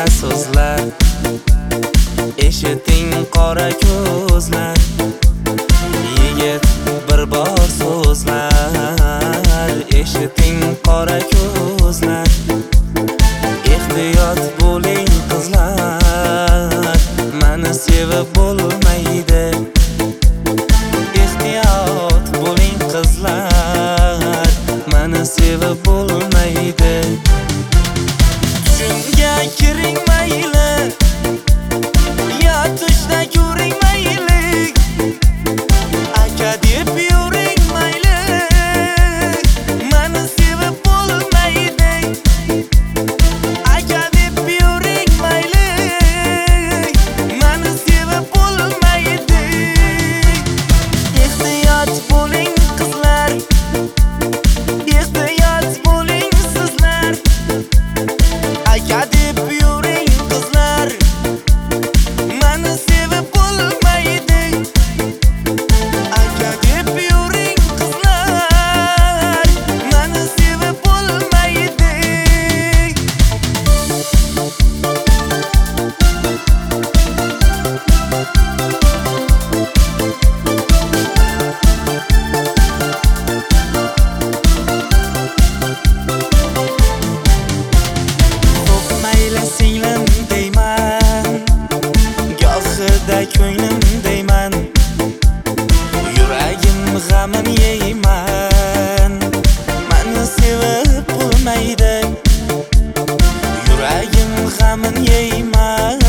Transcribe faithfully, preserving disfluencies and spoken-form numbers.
so'zlar, eshiting qora ko'zlar. Yigit bir bor so'zlar, eshiting qora ko'zlar. Ehtiyot bo'ling qizlar, meni sevib bo'lmaydi. Ehtiyot bo'ling qizlar, meni sevib bo'lmaydi. Tushunga kiring mayli, yo tushda ko'ring mayli, aka deb yuring mayli, meni sevib bo'lmaydi. Aka deb yuring mayli, meni sevib bo'lmaydi. Ehtiyot bo'ling qizlar, ehtiyot bo'ling sizlar. Aka deb yuring qizlar, meni sevib bo'lmaydi. Aka deb yuring qizlar, meni sevib bo'lmaydi. Xo'p mayli singlim deyman, gohida ko'nglim deyman, yuragim g'amin yeyman, meni sevib bo'lmaydi. Yuragim g'amin yeyman,